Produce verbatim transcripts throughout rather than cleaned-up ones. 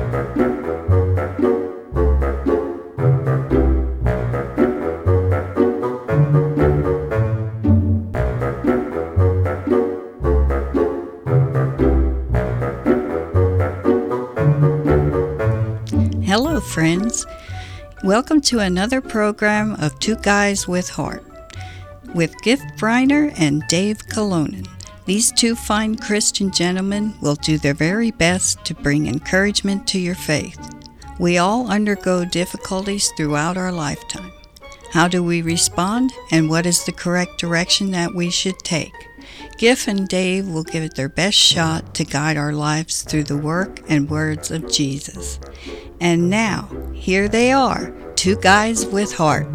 Hello, friends. Welcome to another program of Two Guys with Heart with Gift Briner and Dave Colonen. These two fine Christian gentlemen will do their very best to bring encouragement to your faith. We all undergo difficulties throughout our lifetime. How do we respond, and what is the correct direction that we should take? Giff and Dave will give it their best shot to guide our lives through the work and words of Jesus. And now, here they are, Two Guys with Heart.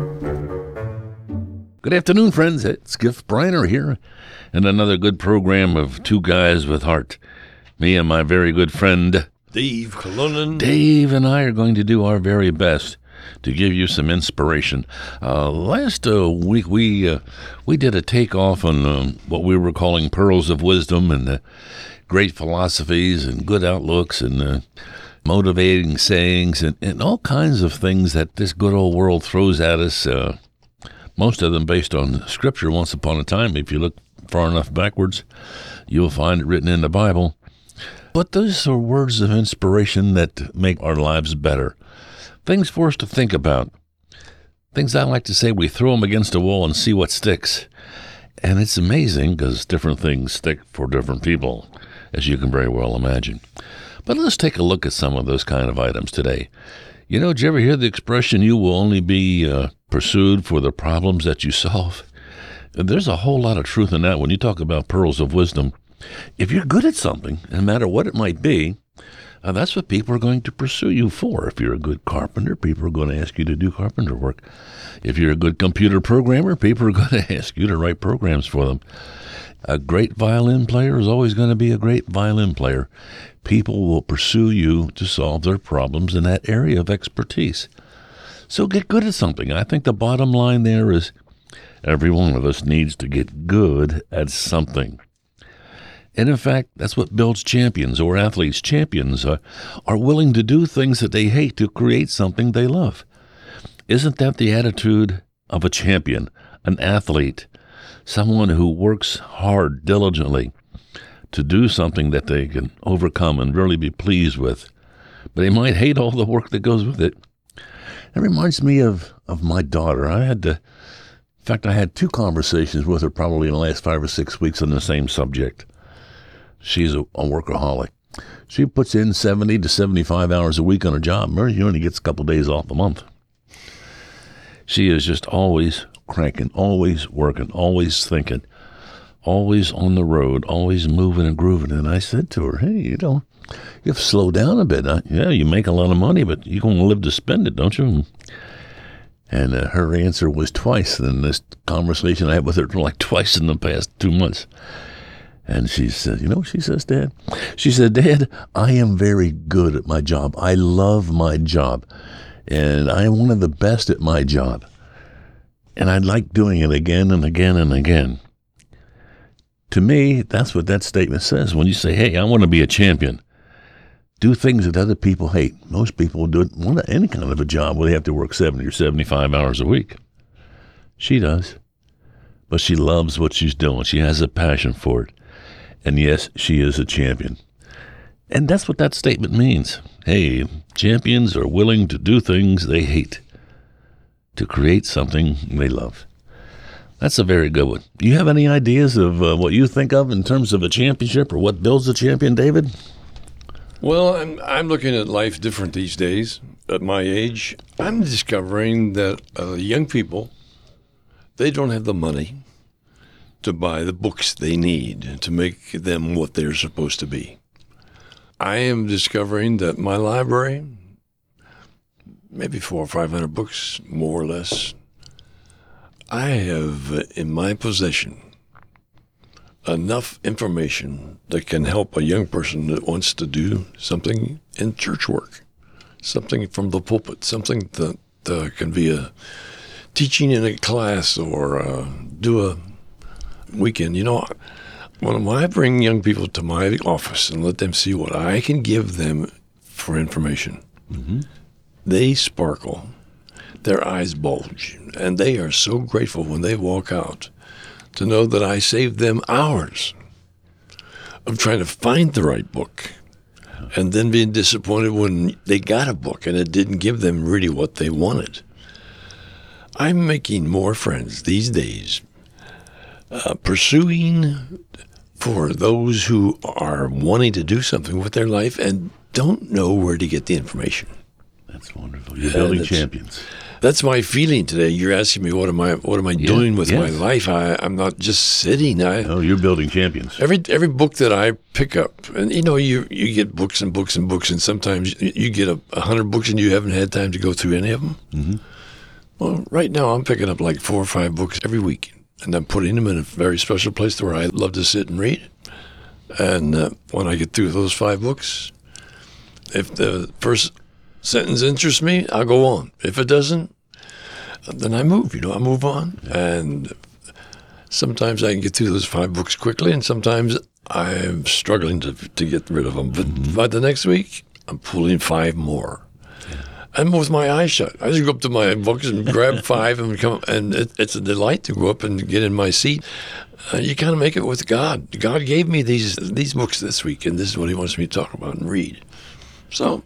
Good afternoon, friends. It's Gift Briner here, and another good program of Two Guys with Heart. Me and my very good friend, Dave Colonen. Dave and I are going to do our very best to give you some inspiration. Uh, last uh, week, we uh, we did a takeoff on uh, what we were calling pearls of wisdom and uh, great philosophies and good outlooks and uh, motivating sayings and, and all kinds of things that this good old world throws at us, uh, most of them based on Scripture. Once upon a time, if you look far enough backwards, you'll find it written in the Bible. But those are words of inspiration that make our lives better. Things for us to think about. Things I like to say, we throw them against a wall and see what sticks. And it's amazing because different things stick for different people, as you can very well imagine. But let's take a look at some of those kind of items today. You know, did you ever hear the expression, you will only be uh, pursued for the problems that you solve? There's a whole lot of truth in that when you talk about pearls of wisdom. If you're good at something, no matter what it might be, uh, that's what people are going to pursue you for. If you're a good carpenter, people are going to ask you to do carpenter work. If you're a good computer programmer, people are going to ask you to write programs for them. A great violin player is always going to be a great violin player. People will pursue you to solve their problems in that area of expertise. So get good at something. I think the bottom line there is every one of us needs to get good at something. And in fact, that's what builds champions or athletes. Champions are, are willing to do things that they hate to create something they love. Isn't that the attitude of a champion, an athlete, someone who works hard, diligently, to do something that they can overcome and really be pleased with? But they might hate all the work that goes with it. It reminds me of, of my daughter. I had to, in fact, I had two conversations with her probably in the last five or six weeks on the same subject. She's a, a workaholic. She puts in seventy to seventy-five hours a week on her job. She only gets a couple days off a month. She is just always cranking, always working, always thinking, always on the road, always moving and grooving. And I said to her, hey, you know, you have to slow down a bit. I, yeah, you make a lot of money, but you're going to live to spend it, don't you? And uh, her answer was twice in this conversation I had with her, like twice in the past two months. And she said, you know what she says, Dad? She said, Dad, I am very good at my job. I love my job. And I am one of the best at my job. And I like doing it again and again and again. To me, that's what that statement says. When you say, hey, I want to be a champion, do things that other people hate. Most people do it, want any kind of a job where they have to work seventy or seventy-five hours a week. She does. But she loves what she's doing. She has a passion for it. And yes, she is a champion. And that's what that statement means. Hey, champions are willing to do things they hate to create something they love. That's a very good one. Do you have any ideas of uh, what you think of in terms of a championship or what builds a champion, David? Well, I'm, I'm looking at life different these days. At my age, I'm discovering that uh, young people, they don't have the money to buy the books they need to make them what they're supposed to be. I am discovering that my library, maybe four or five hundred books, more or less, I have in my possession enough information that can help a young person that wants to do something in church work, something from the pulpit, something that uh, can be a teaching in a class or uh, do a weekend. You know, when I bring young people to my office and let them see what I can give them for information. Mm-hmm. They sparkle. Their eyes bulge. And they are so grateful when they walk out to know that I saved them hours of trying to find the right book and then being disappointed when they got a book and it didn't give them really what they wanted. I'm making more friends these days uh, pursuing for those who are wanting to do something with their life and don't know where to get the information. That's wonderful. You're building that's, champions. That's my feeling today. You're asking me what am I what am I yeah, doing with yes. my life? I, I'm not just sitting. I, oh, you're building champions. Every every book that I pick up, and you know, you you get books and books and books, and sometimes you get a, a hundred books and you haven't had time to go through any of them. Mm-hmm. Well, right now I'm picking up like four or five books every week, and I'm putting them in a very special place where I love to sit and read. And uh, when I get through those five books, if the first sentence interests me, I'll go on. If it doesn't, then I move, you know, I move on. And sometimes I can get through those five books quickly, and sometimes I'm struggling to to get rid of them. But mm-hmm. by the next week, I'm pulling five more. Yeah. And with my eyes shut. I just go up to my books and grab five and come, and it, it's a delight to go up and get in my seat. Uh, you kind of make it with God. God gave me these these books this week, and this is what he wants me to talk about and read. So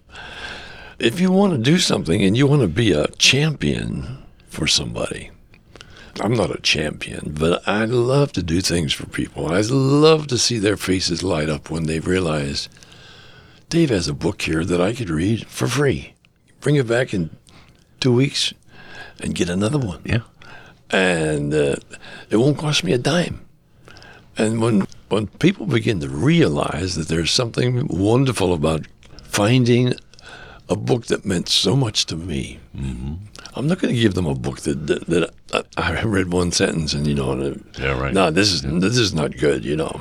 if you want to do something and you want to be a champion for somebody, I'm not a champion, but I love to do things for people. I love to see their faces light up when they realize, Dave has a book here that I could read for free. Bring it back in two weeks and get another one. Yeah. And uh, it won't cost me a dime. And when when people begin to realize that there's something wonderful about finding a book that meant so much to me, mm-hmm. I'm not going to give them a book that, that that I read one sentence and, you know, and, yeah, right. no, this is yeah. this is not good, you know.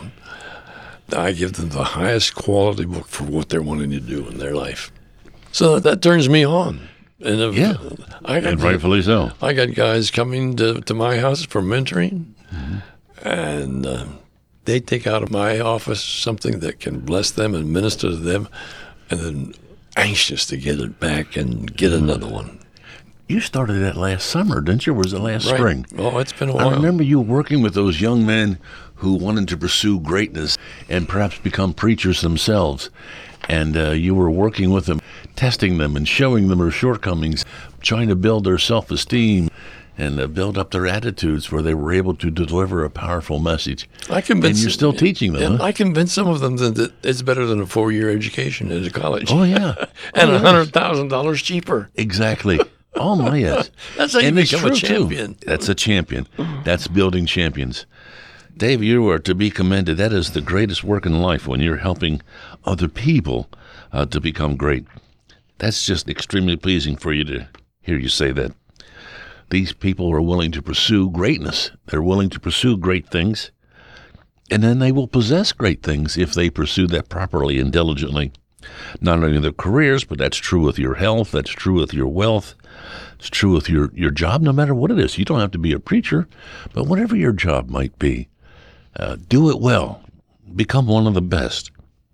I give them the highest quality book for what they're wanting to do in their life. So that turns me on. And if, yeah, I got, and rightfully so. I got guys coming to, to my house for mentoring, mm-hmm. and uh, they take out of my office something that can bless them and minister to them, and then anxious to get it back and get another one. You started that last summer, didn't you? Or was it last right. spring? Oh, it's been a while. I remember you working with those young men who wanted to pursue greatness and perhaps become preachers themselves. And uh, you were working with them, testing them and showing them their shortcomings, trying to build their self-esteem and uh, build up their attitudes where they were able to deliver a powerful message. I convinced, and you're still teaching them, huh? I convinced some of them that it's better than a four-year education at a college. Oh, yeah. and oh, one hundred thousand dollars cheaper. Exactly. Oh, my, yes. That's how you and become a champion. Too. That's a champion. That's building champions. Dave, you are to be commended. That is the greatest work in life when you're helping other people uh, to become great. That's just extremely pleasing for you to hear you say that. These people are willing to pursue greatness. They're willing to pursue great things, and then they will possess great things if they pursue that properly and diligently. Not only in their careers, but that's true with your health, that's true with your wealth, it's true with your, your job, no matter what it is. You don't have to be a preacher, but whatever your job might be, uh, do it well. Become one of the best,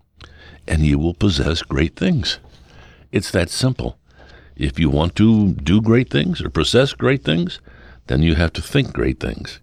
and you will possess great things. It's that simple. If you want to do great things or possess great things, then you have to think great things.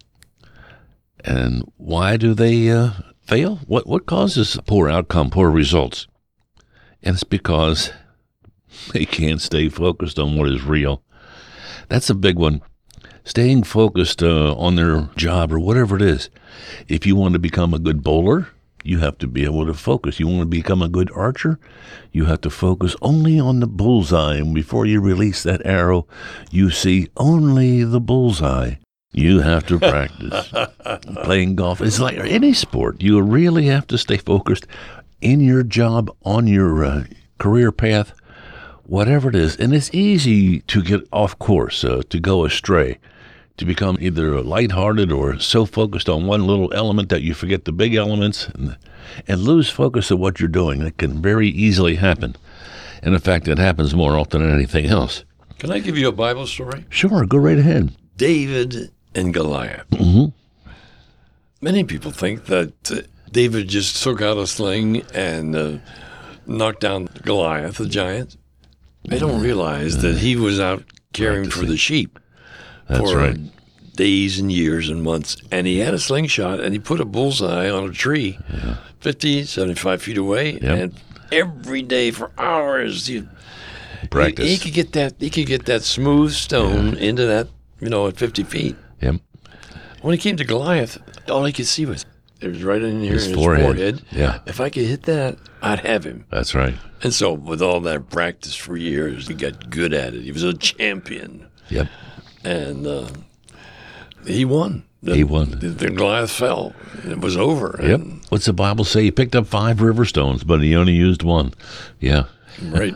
And why do they uh, fail? What what causes poor outcome, poor results? And it's because they can't stay focused on what is real. That's a big one. Staying focused uh, on their job or whatever it is. If you want to become a good bowler, you have to be able to focus. You want to become a good archer, you have to focus only on the bullseye. And before you release that arrow, you see only the bullseye. You have to practice. Playing golf, it's like any sport. You really have to stay focused in your job, on your uh, career path, whatever it is. And it's easy to get off course, uh, to go astray, to become either lighthearted or so focused on one little element that you forget the big elements and, and lose focus of what you're doing. It can very easily happen. And in fact, it happens more often than anything else. Can I give you a Bible story? Sure, go right ahead. David and Goliath. Mm-hmm. Many people think that uh, David just took out a sling and uh, knocked down Goliath, the giant, they don't realize that he was out caring for the sheep That's for right. days and years and months. And he had a slingshot, and he put a bullseye on a tree Yeah. fifty, seventy-five feet away. Yep. And every day for hours, he, Practice. He, he could get that. He could get that smooth stone into that, you know, at fifty feet. Yep. When he came to Goliath, all he could see was it was right in here His in his forehead. forehead. Yeah. If I could hit that, I'd have him. That's right. And so, with all that practice for years, he got good at it. He was a champion, Yep. and uh, he won. The, He won. The, the Goliath fell. It was over. Yep. And, What's the Bible say? He picked up five river stones, but he only used one. Yeah. right.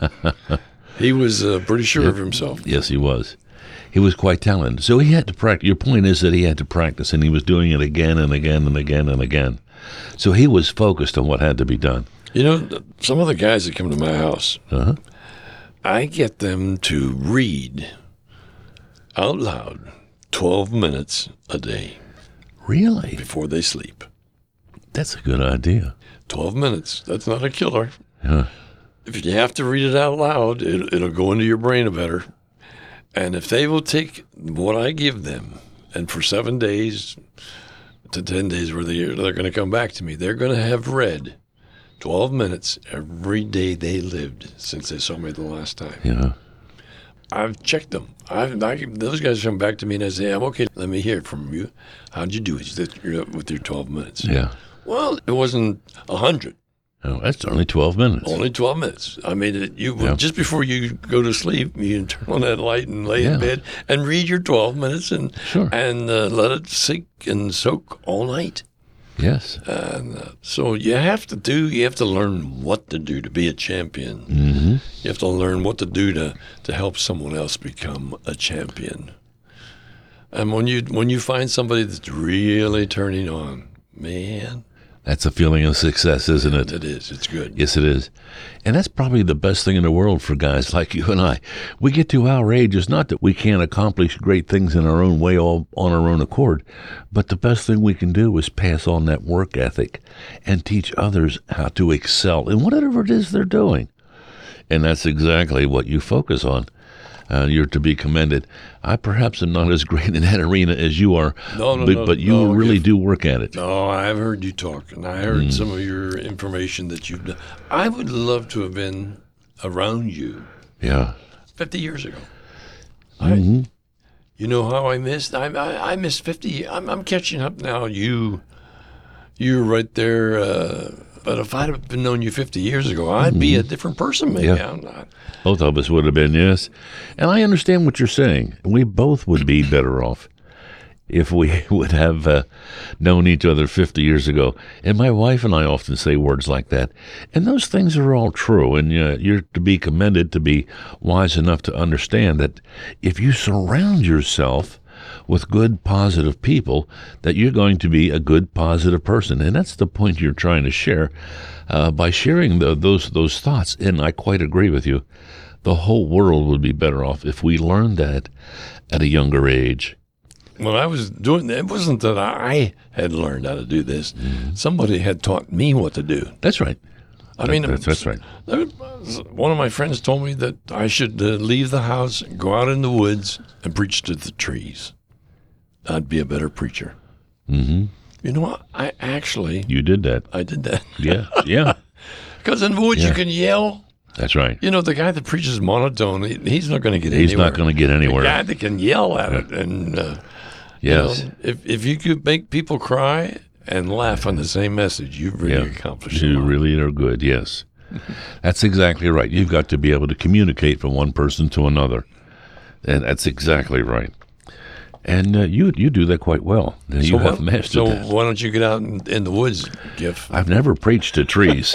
He was uh, pretty sure of himself. Yes, he was. He was quite talented. So he had to practice. Your point is that he had to practice, and he was doing it again and again and again and again. So he was focused on what had to be done. You know, th- some of the guys that come to my house, Uh-huh. I get them to read out loud twelve minutes a day Really? before they sleep. That's a good idea. twelve minutes. That's not a killer. Huh. If you have to read it out loud, it, it'll go into your brain better. And if they will take what I give them, and for seven days to ten days where they, they're going to come back to me, they're going to have read twelve minutes every day they lived since they saw me the last time. Yeah. I've checked them. I've, I, those guys come back to me and I say, I'm okay. Let me hear it from you. How'd you do it with your twelve minutes? Yeah. Well, it wasn't a hundred. Oh, that's only twelve minutes. Only twelve minutes. I mean, it, you Yeah. just before you go to sleep, you can turn on that light and lay Yeah. in bed and read your twelve minutes and Sure. and uh, let it sink and soak all night. Yes. And uh, so you have to do. You have to learn what to do to be a champion. Mm-hmm. You have to learn what to do to to help someone else become a champion. And when you when you find somebody that's really turning on, man, That's a feeling of success, isn't it? it is. It's good. Yes, it is. And that's probably the best thing in the world for guys like you and I. We get to our age, it's not that we can't accomplish great things in our own way all on our own accord, but the best thing we can do is pass on that work ethic and teach others how to excel in whatever it is they're doing. And that's exactly what you focus on. Uh, you're to be commended. I perhaps am not as great in that arena as you are, No, no, but, no, but you no, really if- do work at it. No, I've heard you talk, and I heard Mm. some of your information that you've done. I would love to have been around you Yeah. fifty years ago. Mm-hmm. I, you know how I missed? I I, I missed fifty. I'm, I'm catching up now. You, you're right there. Uh, but if I'd have been known you fifty years ago, I'd be a different person. Maybe Mm-hmm. Yeah. I'm not. Both of us would have been, yes. And I understand what you're saying. We both would be better off if we would have uh, known each other fifty years ago. And my wife and I often say words like that. And those things are all true. And uh, you're to be commended to be wise enough to understand that if you surround yourself with good, positive people, that you're going to be a good, positive person. And that's the point you're trying to share uh, by sharing the, those those thoughts. And I quite agree with you. The whole world would be better off if we learned that at a younger age. When I was doing that, it wasn't that I had learned how to do this. Mm-hmm. Somebody had taught me what to do. That's right. I mean, that's, that's right. there was- one of my friends told me that I should uh, leave the house, go out in the woods, and preach to the trees. I'd be a better preacher. Mm-hmm. You know what? I actually, You did that. I did that. Yeah, yeah. Because in the woods, Yeah. you can yell. That's right. You know, the guy that preaches monotone, he, he's not going to get He's anywhere. not going to get anywhere. The guy that can yell at it. And, uh, Yes. you know, if, if you could make people cry and laugh on the same message, you've really Yeah. accomplished a You lot. really are good, yes. That's exactly right. You've got to be able to communicate from one person to another. And that's exactly right. And uh, you you do that quite well. And you So have why- mastered So that. why don't you get out in, in the woods, Giff? I've never preached to trees.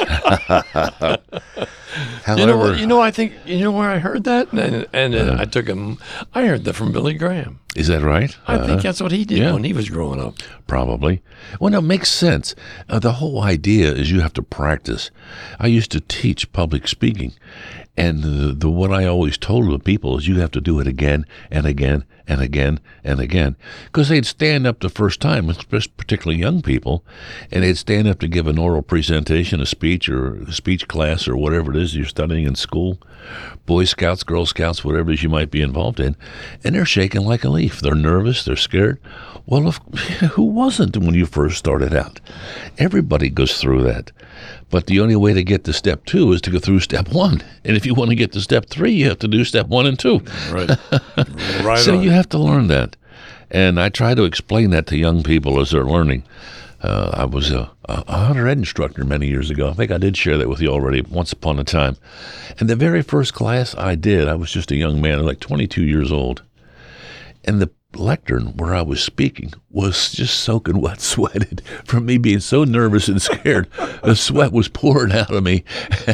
However, You know, what- you know, I think you know where I heard that, and and uh, Uh-huh. I took him. I heard that from Billy Graham. is that right? I Uh, think that's what he did yeah. when he was growing up. Probably. Well, no, it makes sense. Uh, the whole idea is you have to practice. I used to teach public speaking, And the, the what I always told the people is you have to do it again and again and again and again. Because they'd stand up the first time, particularly young people, and they'd stand up to give an oral presentation, a speech or a speech class or whatever it is you're studying in school, Boy Scouts, Girl Scouts, whatever it is you might be involved in, and they're shaking like a leaf. They're nervous. They're scared. Well, if, who wasn't when you first started out? Everybody goes through that. But the only way to get to step two is to go through step one. And if you want to get to step three, you have to do step one and two. Right. Right so on. you have to learn that. And I try to explain that to young people as they're learning. Uh, I was a, a hunter ed instructor many years ago. I think I did share that with you already once upon a time. And the very first class I did, I was just a young man, like twenty-two years old. And the lectern where I was speaking was just soaking wet, sweated from me being so nervous and scared. The sweat was pouring out of me,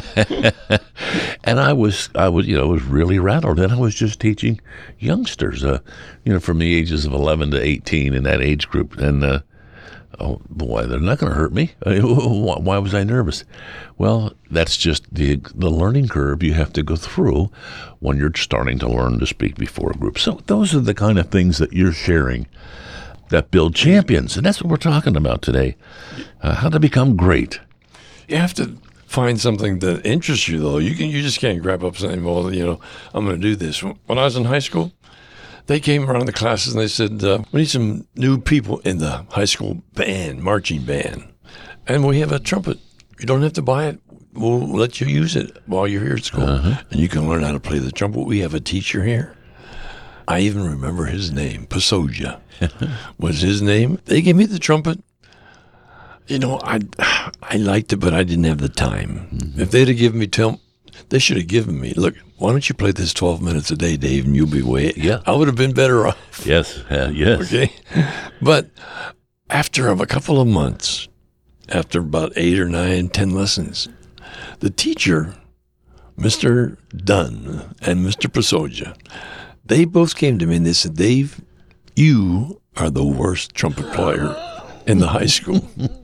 and I was, I was, you know, was really rattled. And I was just teaching youngsters, uh, you know, from the ages of eleven to eighteen in that age group, and. Uh, Oh, boy, they're not going to hurt me. Why was I nervous? Well, that's just the the learning curve you have to go through when you're starting to learn to speak before a group. So those are the kind of things that you're sharing that build champions. And that's what we're talking about today, uh, how to become great. You have to find something that interests you, though. You can you just can't grab up something, well, you know, I'm going to do this. When I was in high school, they came around the classes and they said, uh, we need some new people in the high school band, marching band. And we have a trumpet. You don't have to buy it. We'll let you use it while you're here at school. Uh-huh. And you can learn how to play the trumpet. We have a teacher here. I even remember his name, Pasoja was his name. They gave me the trumpet. You know, I I liked it, but I didn't have the time. Mm-hmm. If they'd have given me tell, they should have given me, look, why don't you play this twelve minutes a day, Dave, and you'll be way. Yeah. I would have been better off. Yes, uh, yes. Okay. But after a couple of months, after about eight or nine, ten lessons, the teacher, Mister Dunn and Mister Pasoja, they both came to me and they said, Dave, you are the worst trumpet player in the high school.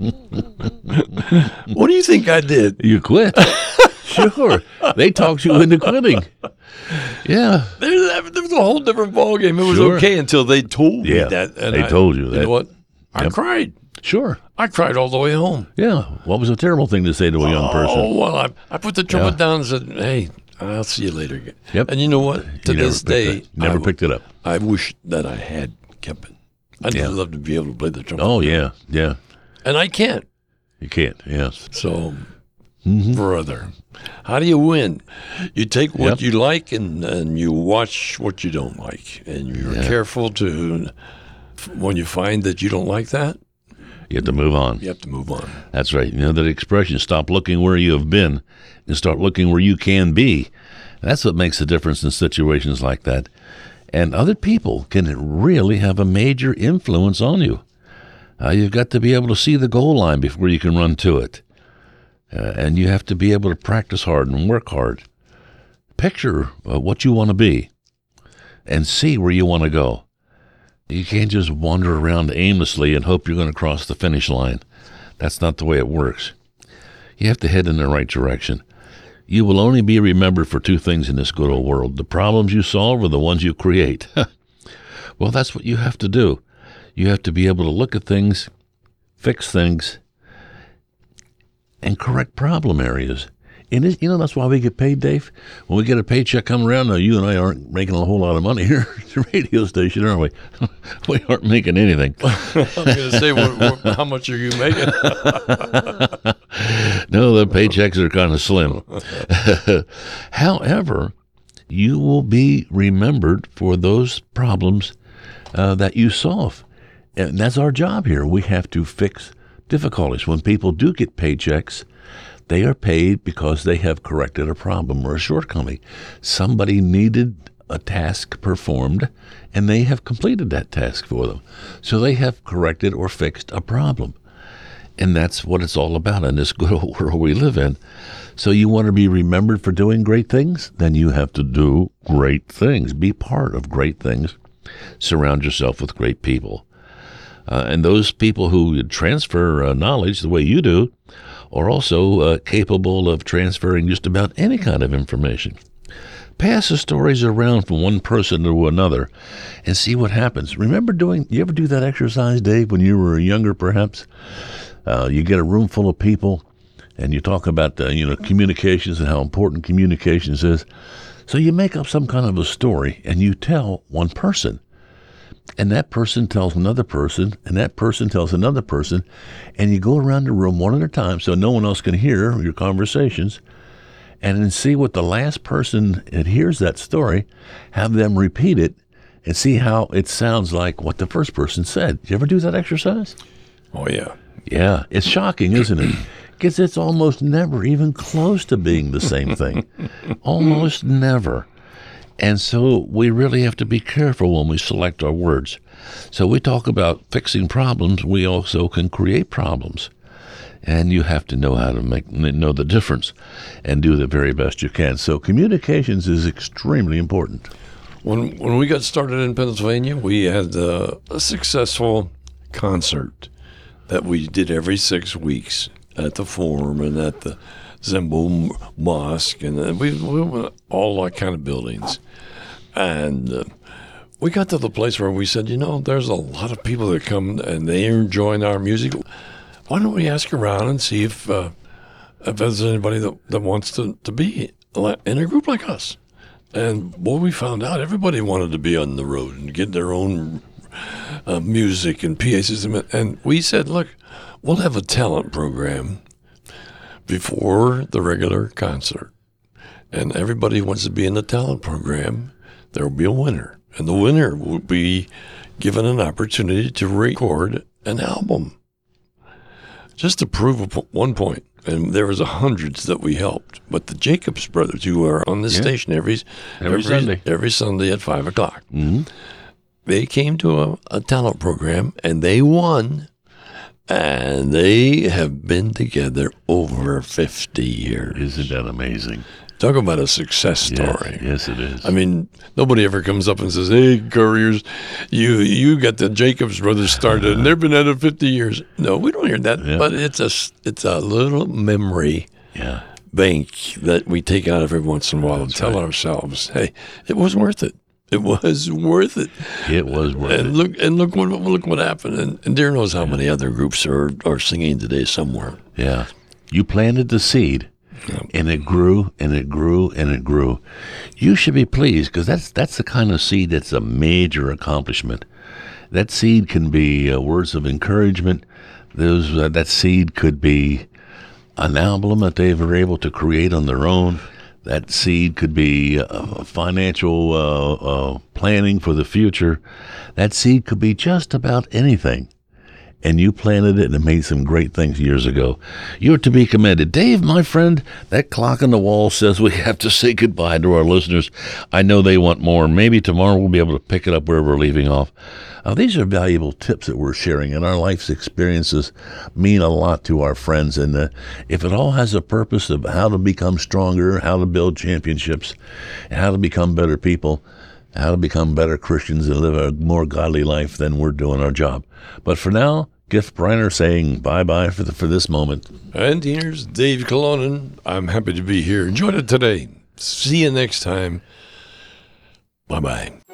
What do you think I did? You quit. Sure. They talked you into quitting. Yeah. There, there was a whole different ballgame. It was Sure. okay until they told me Yeah, that. And they I, told you that. You know what? I Yep. cried. Sure. I cried all the way home. Yeah. What was a terrible thing to say to a young person? Oh, well, I, I put the trumpet Yeah. down and said, hey, I'll see you later. Yep. And you know what? To You never this picked day, it- never I, picked it up. I wish that I had kept it. I'd Yeah. love to be able to play the trumpet. Oh, yeah. Yeah. And I can't. You can't. Yes. So, Mm-hmm. brother, how do you win? You take what Yep. you like and, and you watch what you don't like. And you're Yeah. careful to, when you find that you don't like that, You have to move on. you have to move on. That's right. You know that expression, stop looking where you have been and start looking where you can be. That's what makes a difference in situations like that. And other people can really have a major influence on you. Uh, you've got to be able to see the goal line before you can run to it. Uh, and you have to be able to practice hard and work hard. Picture uh, what you want to be and see where you want to go. You can't just wander around aimlessly and hope you're going to cross the finish line. That's not the way it works. You have to head in the right direction. You will only be remembered for two things in this good old world: the problems you solve or the ones you create. Well, that's what you have to do. You have to be able to look at things, fix things, and correct problem areas. And it, you know, that's why we get paid, Dave. When we get a paycheck come around, now you and I aren't making a whole lot of money here at the radio station, are we? We aren't making anything. I was going to say, what, what, how much are you making? No, the paychecks are kind of slim. However, you will be remembered for those problems uh, that you solve. And that's our job here. We have to fix difficulties. When people do get paychecks, they are paid because they have corrected a problem or a shortcoming. Somebody needed a task performed, and they have completed that task for them. So they have corrected or fixed a problem. And that's what it's all about in this good old world we live in. So you want to be remembered for doing great things? Then you have to do great things. Be part of great things. Surround yourself with great people. Uh, and those people who transfer uh, knowledge the way you do or also uh, capable of transferring just about any kind of information. Pass the stories around from one person to another and see what happens. Remember doing, you ever do that exercise, Dave, when you were younger perhaps? Uh, you get a room full of people and you talk about, uh, you know, communications and how important communications is. So you make up some kind of a story and you tell one person. And that person tells another person, and that person tells another person, and you go around the room one at a time so no one else can hear your conversations, and then see what the last person that hears that story, have them repeat it, and see how it sounds like what the first person said. Did you ever do that exercise? Oh, yeah. Yeah. It's shocking, isn't it? Because it's almost never even close to being the same thing. Almost never. And so we really have to be careful when we select our words. So we talk about fixing problems. We also can create problems. And you have to know how to make know the difference and do the very best you can. So communications is extremely important. When when we got started in Pennsylvania, we had uh, a successful concert that we did every six weeks at the Forum and at the Zembo Mosque, and we, we went all that kind of buildings. And uh, we got to the place where we said, you know, there's a lot of people that come and they're enjoying our music. Why don't we ask around and see if uh, if there's anybody that, that wants to, to be in a group like us? And boy, we found out everybody wanted to be on the road and get their own uh, music and P A system. And we said, look, we'll have a talent program before the regular concert. And everybody who wants to be in the talent program, there will be a winner. And the winner will be given an opportunity to record an album. Just to prove one point, and there was hundreds that we helped, but the Jacobs brothers, who are on this yeah. station every, every, every Sunday every Sunday at five o'clock, mm-hmm. they came to a, a talent program, and they won. And they have been together over fifty years. Isn't that amazing? Talk about a success story. Yes, yes, it is. I mean, nobody ever comes up and says, hey, Couriers, you you got the Jacobs brothers started, and they've been at it fifty years. No, we don't hear that. Yeah. But it's a, it's a little memory yeah. bank that we take out every once in a while and tell right. ourselves, hey, it was worth it. It was worth it. It was worth and it. Look and look what look what happened. And, and dear knows how yeah. many other groups are, are singing today somewhere. Yeah. You planted the seed, yeah. and it grew and it grew and it grew. You should be pleased because that's that's the kind of seed that's a major accomplishment. That seed can be uh, words of encouragement. Those uh, that seed could be an album that they were able to create on their own. That seed could be uh, financial uh, uh, planning for the future. That seed could be just about anything. And you planted it and it made some great things years ago. You're to be commended. Dave, my friend, that clock on the wall says we have to say goodbye to our listeners. I know they want more. Maybe tomorrow we'll be able to pick it up where we're leaving off. Uh, these are valuable tips that we're sharing, and our life's experiences mean a lot to our friends. And uh, if it all has a purpose of how to become stronger, how to build championships, how to become better people, how to become better Christians and live a more godly life, then we're doing our job. But for now, Gift Briner saying bye-bye for the, for this moment. And here's Dave Colonen. I'm happy to be here. Enjoyed it today. See you next time. Bye-bye.